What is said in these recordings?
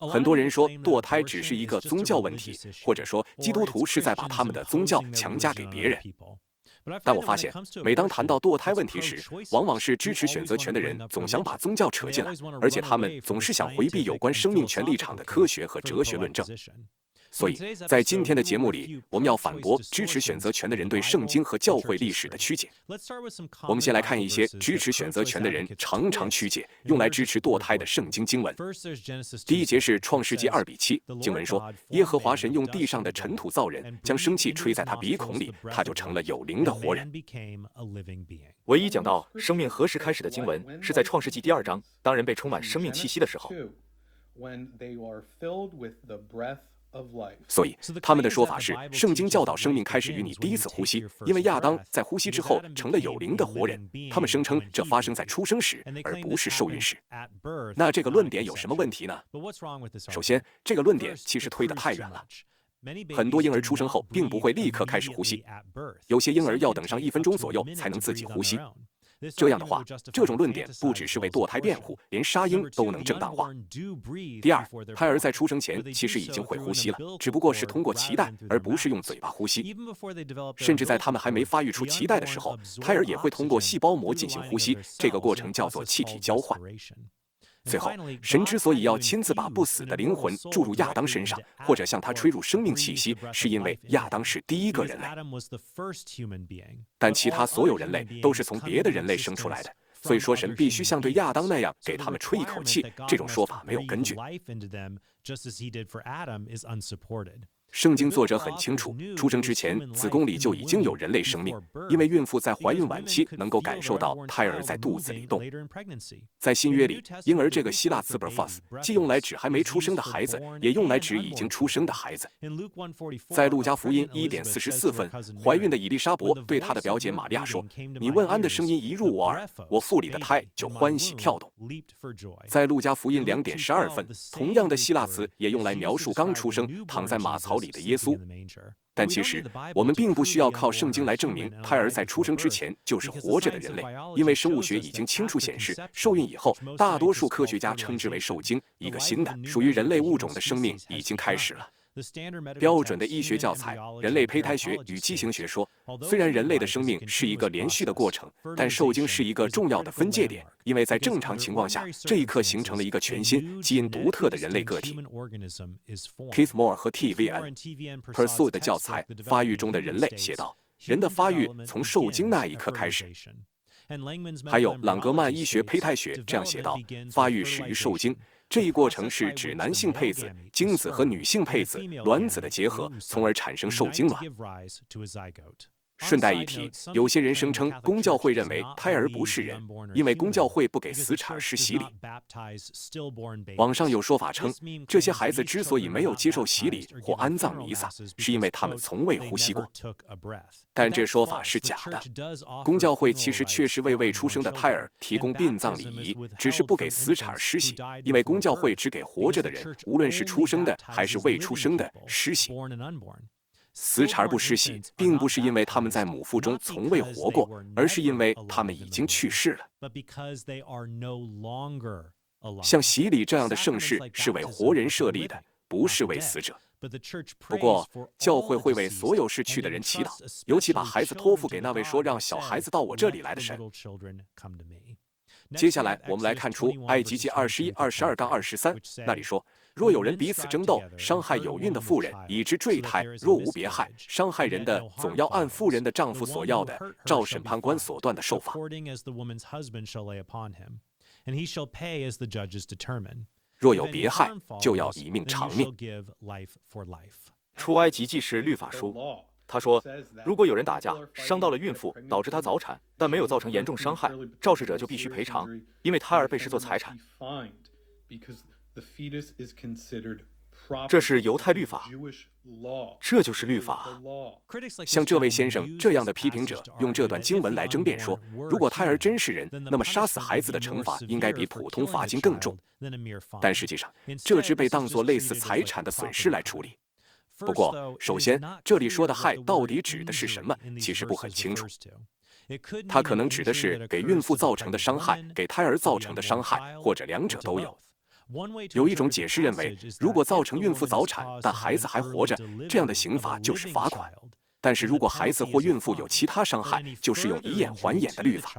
很多人说堕胎只是一个宗教问题，或者说基督徒是在把他们的宗教强加给别人。但我发现，每当谈到堕胎问题时，往往是支持选择权的人总想把宗教扯进来，而且他们总是想回避有关生命权立场的科学和哲学论证。所以在今天的节目里，我们要反驳支持选择权的人对圣经和教会历史的曲解。我们先来看一些支持选择权的人常常曲解用来支持堕胎的圣经经文。第一节是创世纪2:7，经文说，耶和华神用地上的尘土造人，将生气吹在他鼻孔里，他就成了有灵的活人。 唯一讲到生命何时开始的经文是在创世纪第2章，当人被充满生命气息的时候。 所以他们的说法是，圣经教导生命开始于你第一次呼吸，因为亚当在呼吸之后成了有灵的活人。他们声称这发生在出生时，而不是受孕时。那这个论点有什么问题呢？首先，这个论点其实推得太远了。很多婴儿出生后并不会立刻开始呼吸，有些婴儿要等上1分钟左右才能自己呼吸。这样的话，这种论点不只是为堕胎辩护，连杀婴都能正当化。第二，胎儿在出生前其实已经会呼吸了，只不过是通过脐带，而不是用嘴巴呼吸。甚至在他们还没发育出脐带的时候，胎儿也会通过细胞膜进行呼吸，这个过程叫做气体交换。最后，神之所以要亲自把不死的灵魂注入亚当身上，或者向他吹入生命气息，是因为亚当是第一个人类，但其他所有人类都是从别的人类生出来的。所以说，神必须像对亚当那样给他们吹一口气，这种说法没有根据。圣经作者很清楚，出生之前子宫里就已经有人类生命，因为孕妇在怀孕晚期能够感受到胎儿在肚子里动。在新约里，婴儿这个希腊词 Brephos 既用来指还没出生的孩子，也用来指已经出生的孩子。在路加福音1:44分，怀孕的以利沙伯对她的表姐玛利亚说：“你问安的声音一入我耳，我腹里的胎就欢喜跳动。”在路加福音2:12分，同样的希腊词也用来描述刚出生躺在马槽里的耶稣。但其实我们并不需要靠圣经来证明胎儿在出生之前就是活着的人类，因为生物学已经清楚显示，受孕以后，大多数科学家称之为受精，一个新的属于人类物种的生命已经开始了。标准的医学教材《人类胚胎学与畸形学》说，虽然人类的生命是一个连续的过程，但受精是一个重要的分界点，因为在正常情况下，这一刻形成了一个全新、基因独特的人类个体。Keith Moore 和 TVN Pursuit 的教材《发育中的人类》写道，人的发育从受精那一刻开始。还有朗格曼医学胚胎学这样写道，发育始于受精。这一过程是指男性配子、精子和女性配子、卵子的结合，从而产生受精卵。顺带一提，有些人声称公教会认为胎儿不是人，因为公教会不给死产儿施洗礼。网上有说法称，这些孩子之所以没有接受洗礼或安葬弥撒，是因为他们从未呼吸过。但这说法是假的。公教会其实确实为未出生的胎儿提供殡葬礼仪，只是不给死产儿施洗，因为公教会只给活着的人，无论是出生的还是未出生的，施洗。死产儿不施洗，并不是因为他们在母腹中从未活过，而是因为他们已经去世了。像洗礼这样的盛事是为活人设立的，不是为死者。不过，教会会为所有逝去的人祈祷，尤其把孩子托付给那位说让小孩子到我这里来的神。接下来，我们来看出埃及记21:22-23，那里说，若有人彼此争斗，伤害有孕的妇人，以致坠胎，若无别害，伤害人的总要按妇人的丈夫所要的，照审判官所断的受罚。若有别害，就要以命偿命。 出埃及记是律法书。他说，如果有人打架伤到了孕妇，导致她早产，但没有造成严重伤害，肇事者就必须赔偿，因为胎儿被视作财产。这是犹太律法，这就是律法。 像这位先生这样的批评者用这段经文来争辩说，如果胎儿真是人，那么杀死孩子的惩罚应该比普通罚金更重。但实际上，这只被当作类似财产的损失来处理。不过，首先，这里说的害到底指的是什么，其实不很清楚。它可能指的是给孕妇造成的伤害，给胎儿造成的伤害，或者两者都有。 有一种解释认为，如果造成孕妇早产，但孩子还活着，这样的刑罚就是罚款。但是如果孩子或孕妇有其他伤害，就适用以眼还眼的律法。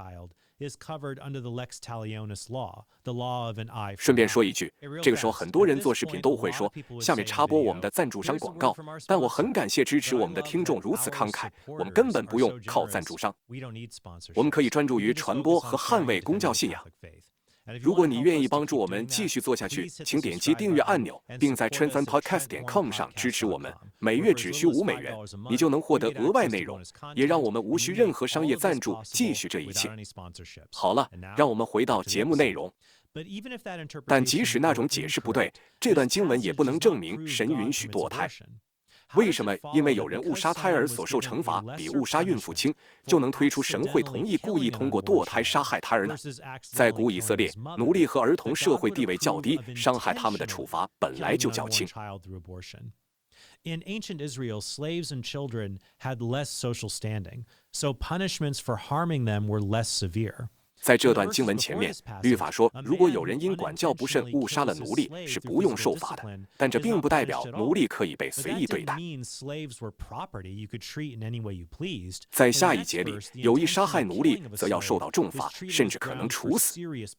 顺便说一句，这个时候很多人做视频都会说，下面插播我们的赞助商广告，但我很感谢支持我们的听众如此慷慨，我们根本不用靠赞助商，我们可以专注于传播和捍卫公教信仰。如果你愿意帮助我们继续做下去，请点击订阅按钮，并在 translandpodcast.com 上支持我们，每月只需5美元，你就能获得额外内容，也让我们无需任何商业赞助继续这一切。好了，让我们回到节目内容。但即使那种解释不对，这段经文也不能证明神允许堕胎。为什么因为有人误杀胎儿所受惩罚比误杀孕妇轻，就能推出神会同意故意通过堕胎杀害胎儿呢？在古以色列，奴隶和儿童社会地位较低，伤害他们的处罚本来就较轻。 In ancient Israel, slaves and children had less social standing, so punishments for harming them were less severe. 在这段经文前面，律法说，如果有人因管教不慎误杀了奴隶，是不用受罚的。但这并不代表奴隶可以被随意对待。在下一节里，有意杀害奴隶，则要受到重罚，甚至可能处死。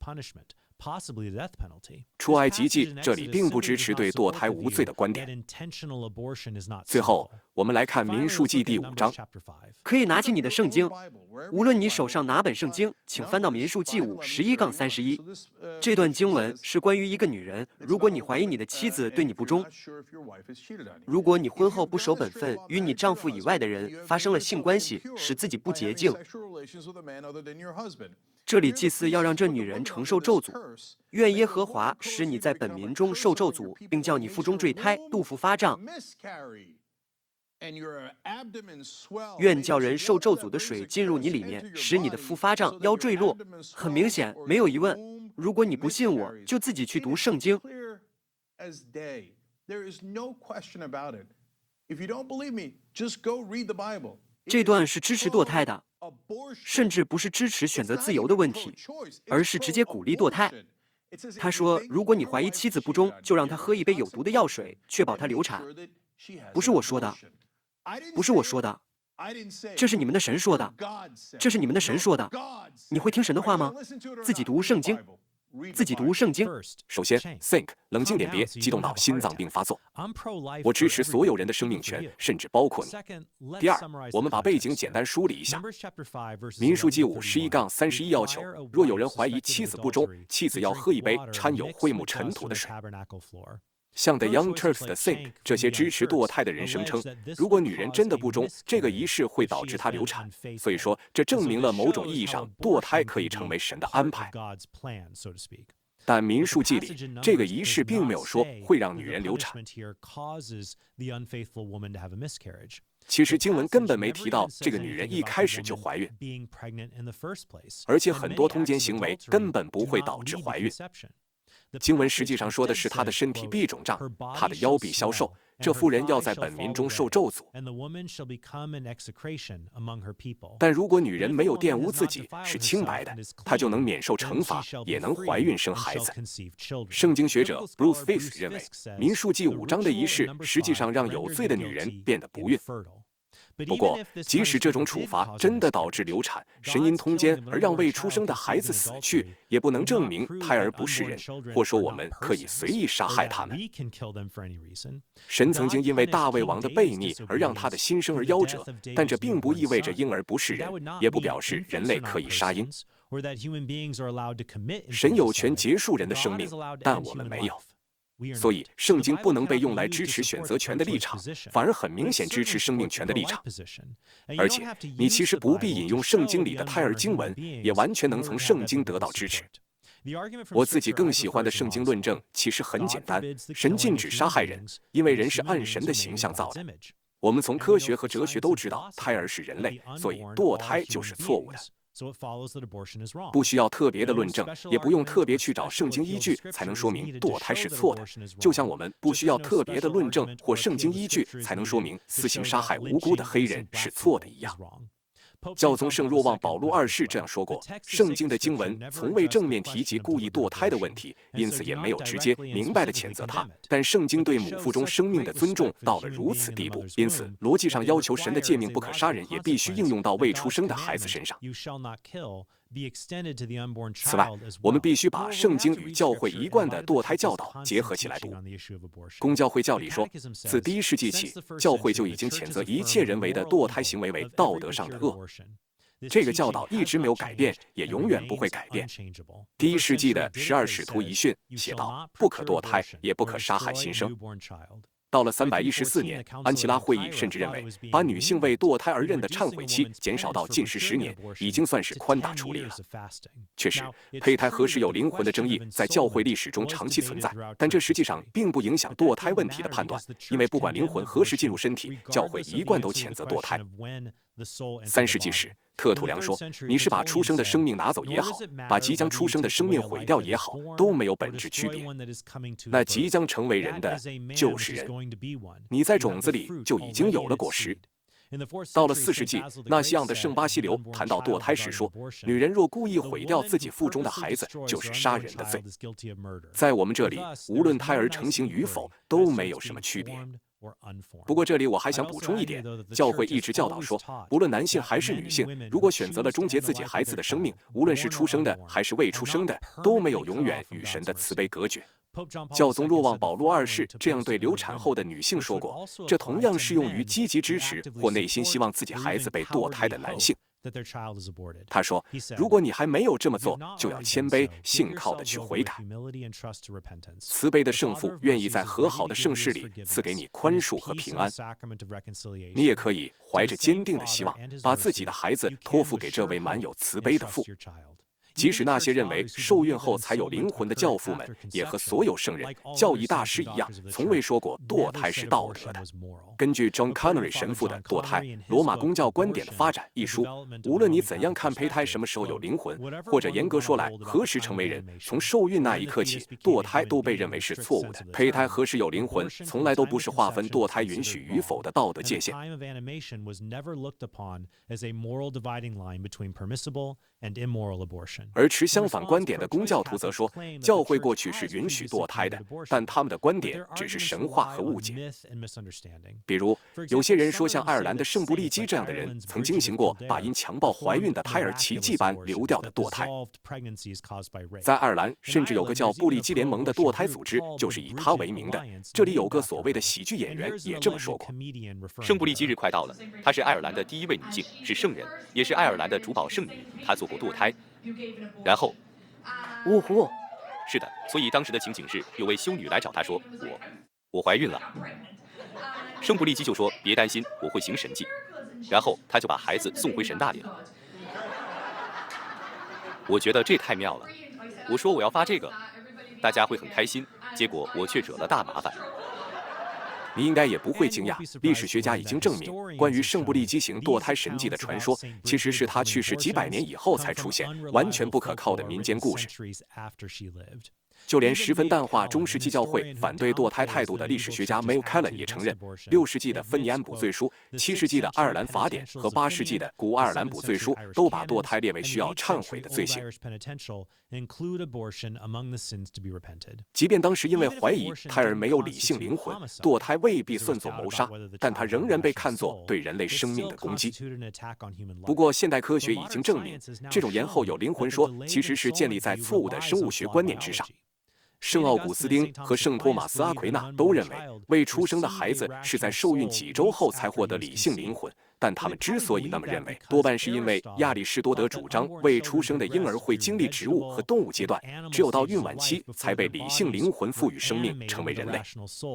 出埃及记这里并不支持对堕胎无罪的观点。最后，我们来看民数记第5章。 可以拿起你的圣经，无论你手上哪本圣经，请翻到民数记5:11-31。这段经文是关于一个女人，如果你怀疑你的妻子对你不忠，如果你婚后不守本分，与你丈夫以外的人发生了性关系，使自己不洁净，这里祭司要让这女人承受咒诅，愿耶和华使你在本民中受咒诅，并叫你腹中坠胎，肚腹发胀。愿叫人受咒诅的水进入你里面，使你的腹发胀，腰坠落。很明显，没有疑问。如果你不信我，就自己去读圣经。这段是支持堕胎的，甚至不是支持选择自由的问题，而是直接鼓励堕胎。他说，如果你怀疑妻子不忠，就让她喝一杯有毒的药水，确保她流产。不是我说的，不是我说的，这是你们的神说的，这是你们的神说的。你会听神的话吗？自己读圣经，自己读圣经。 首先 ，think， 冷静点，别激动到心脏病发作。我支持所有人的生命权，甚至包括你。第二，我们把背景简单梳理一下。民数记5:11-31要求，若有人怀疑妻子不忠，妻子要喝一杯掺有会幕尘土的水。像 The Young Turks 的 Think 这些支持堕胎的人声称，如果女人真的不忠，这个仪式会导致她流产。所以说，这证明了某种意义上，堕胎可以成为神的安排。但民数记里，这个仪式并没有说会让女人流产。其实经文根本没提到这个女人一开始就怀孕，而且很多通奸行为根本不会导致怀孕。经文实际上说的是她的身体必肿胀，她的腰必消瘦，这妇人要在本民中受咒诅。但如果女人没有玷污自己，是清白的，她就能免受惩罚，也能怀孕生孩子。圣经学者 Bruce Fisk 认为，民数记5章的仪式实际上让有罪的女人变得不孕。不过，即使这种处罚真的导致流产，神因通奸而让未出生的孩子死去，也不能证明胎儿不是人，或说我们可以随意杀害他们。神曾经因为大卫王的悖逆而让他的新生儿夭折，但这并不意味着婴儿不是人，也不表示人类可以杀婴。神有权结束人的生命，但我们没有。所以，圣经不能被用来支持选择权的立场，反而很明显支持生命权的立场。而且，你其实不必引用圣经里的胎儿经文，也完全能从圣经得到支持。我自己更喜欢的圣经论证其实很简单：神禁止杀害人，因为人是按神的形象造的。我们从科学和哲学都知道，胎儿是人类，所以堕胎就是错误的。不需要特别的论证，也不用特别去找圣经依据才能说明堕胎是错的，就像我们不需要特别的论证或圣经依据才能说明私刑杀害无辜的黑人是错的一样。 教宗圣若望保禄二世这样说过：圣经的经文从未正面提及故意堕胎的问题，因此也没有直接明白地谴责他。但圣经对母腹中生命的尊重到了如此地步，因此逻辑上要求神的诫命不可杀人，也必须应用到未出生的孩子身上。此外，我们必须把圣经与教会一贯的堕胎教导结合起来读。公教会教理说，自第1世纪起，教会就已经谴责一切人为的堕胎行为为道德上的恶。这个教导一直没有改变，也永远不会改变。第1世纪的12使徒遗训写道：不可堕胎，也不可杀害新生。到了314年，安琪拉会议甚至认为，把女性为堕胎而认的忏悔期减少到禁食10年，已经算是宽大处理了。确实，胚胎何时有灵魂的争议在教会历史中长期存在，但这实际上并不影响堕胎问题的判断，因为不管灵魂何时进入身体，教会一贯都谴责堕胎。3世纪时，特土良说：“你是把出生的生命拿走也好，把即将出生的生命毁掉也好，都没有本质区别。那即将成为人的就是人，你在种子里就已经有了果实。”到了4世纪，纳西昂的圣巴西流谈到堕胎时说：“女人若故意毁掉自己腹中的孩子，就是杀人的罪。”在我们这里，无论胎儿成型与否，都没有什么区别。不过这里我还想补充一点，教会一直教导说，不论男性还是女性，如果选择了终结自己孩子的生命，无论是出生的还是未出生的，都没有永远与神的慈悲隔绝。教宗若望保禄二世这样对流产后的女性说过，这同样适用于积极支持或内心希望自己孩子被堕胎的男性。他说，如果你还没有这么做，就要谦卑信靠地去悔改。慈悲的圣父愿意在和好的圣事里赐给你宽恕和平安。你也可以怀着坚定的希望，把自己的孩子托付给这位满有慈悲的父。即使那些认为受孕后才有灵魂的教父们，也和所有圣人、教义大师一样，从未说过堕胎是道德的。根据 John Connery 神父的《堕胎：罗马公教观点的发展》一书，无论你怎样看胚胎什么时候有灵魂，或者严格说来何时成为人，从受孕那一刻起，堕胎都被认为是错误的。胚胎何时有灵魂，从来都不是划分堕胎允许与否的道德界限。而持相反观点的公教徒则说，教会过去是允许堕胎的，但他们的观点只是神话和误解。比如，有些人说，像爱尔兰的圣布利基这样的人，曾经行过把因强暴怀孕的胎儿奇迹般流掉的堕胎。在爱尔兰，甚至有个叫布利基联盟的堕胎组织，就是以他为名的。这里有个所谓的喜剧演员也这么说过。 圣布利基日快到了，她是爱尔兰的第1位女性，是圣人，也是爱尔兰的主保圣女。她做过堕胎。然后， 呜呼！ 是的，所以当时的情景是，有位修女来找他说：“我怀孕了。”圣布利基就说：“别担心，我会行神迹。”然后他就把孩子送回神那里了。我觉得这太妙了。我说我要发这个，大家会很开心，结果我却惹了大麻烦。 你应该也不会惊讶，历史学家已经证明，关于圣布利基行堕胎神迹的传说，其实是他去世几百年以后才出现，完全不可靠的民间故事。就连十分淡化中世纪教会反对堕胎态度的历史学家 Mayo Callan 也承认，6世纪的芬尼安补罪书、7世纪的爱尔兰法典和8世纪的古爱尔兰补罪书都把堕胎列为需要忏悔的罪行。即便当时因为怀疑胎儿没有理性灵魂，堕胎未必算作谋杀，但它仍然被看作对人类生命的攻击。不过，现代科学已经证明，这种延后有灵魂说其实是建立在错误的生物学观念之上。圣奥古斯丁和圣托马斯阿奎那都认为，未出生的孩子是在受孕几周后才获得理性灵魂，但他们之所以那么认为，多半是因为亚里士多德主张未出生的婴儿会经历植物和动物阶段，只有到孕晚期才被理性灵魂赋予生命，成为人类。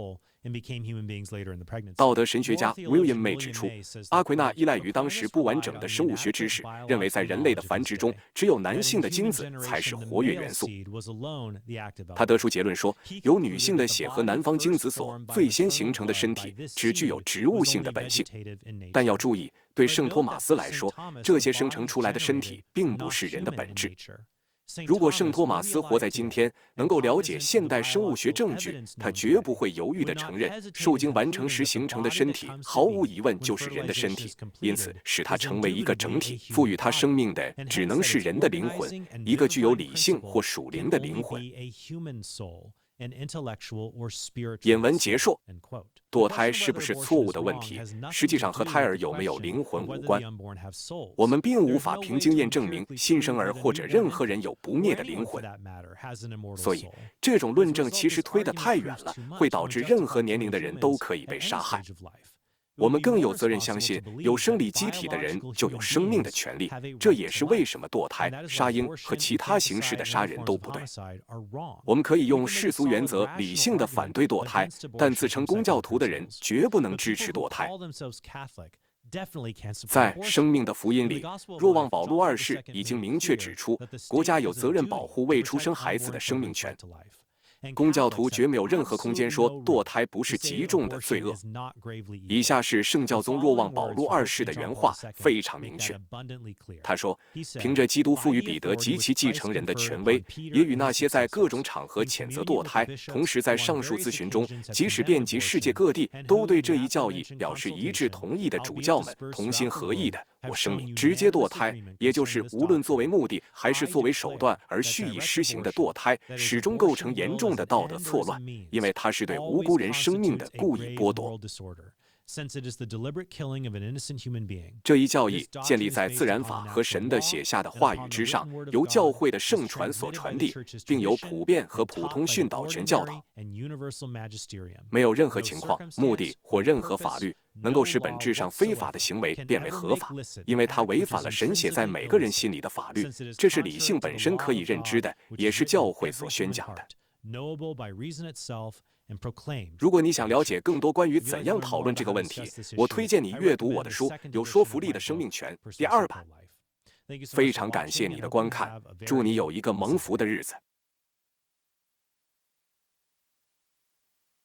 道德神学家 William May 指出，阿奎那依赖于当时不完整的生物学知识，认为在人类的繁殖中，只有男性的精子才是活跃元素。他得出结论说，由女性的血和男方精子所最先形成的身体，只具有植物性的本性。但要注意，对圣托马斯来说，这些生成出来的身体并不是人的本质。 如果圣托马斯活在今天，能够了解现代生物学证据，他绝不会犹豫地承认，受精完成时形成的身体毫无疑问就是人的身体。因此，使它成为一个整体，赋予它生命的只能是人的灵魂，一个具有理性或属灵的灵魂。引文结束。堕胎是不是错误的问题，实际上和胎儿有没有灵魂无关。我们并无法凭经验证明新生儿或者任何人有不灭的灵魂，所以这种论证其实推得太远了，会导致任何年龄的人都可以被杀害。我们更有责任相信，有生理机体的人就有生命的权利，这也是为什么堕胎、杀婴和其他形式的杀人都不对。我们可以用世俗原则理性地反对堕胎，但自称公教徒的人绝不能支持堕胎。在《生命的福音》里，若望保禄二世已经明确指出，国家有责任保护未出生孩子的生命权。公教徒绝没有任何空间说堕胎不是极重的罪恶。以下是圣教宗若望保禄二世的原话，非常明确。他说：“凭着基督赋予彼得及其继承人的权威，也与那些在各种场合谴责堕胎，同时在上述咨询中，即使遍及世界各地，都对这一教义表示一致同意的主教们同心合意的。我声明，直接堕胎，也就是无论作为目的还是作为手段而蓄意施行的堕胎，始终构成严重的道德错乱，因为它是对无辜人生命的故意剥夺。这一教义建立在自然法和神的写下的话语之上，由教会的圣传所传递，并有普遍和普通训导权教导。没有任何情况、目的或任何法律能够使本质上非法的行为变为合法，因为它违反了神写在每个人心里的法律。这是理性本身可以认知的，也是教会所宣讲的。如果你想了解更多关于怎样讨论这个问题，我推荐你阅读我的书《有说服力的生命权》第2版。非常感谢你的观看，祝你有一个蒙福的日子。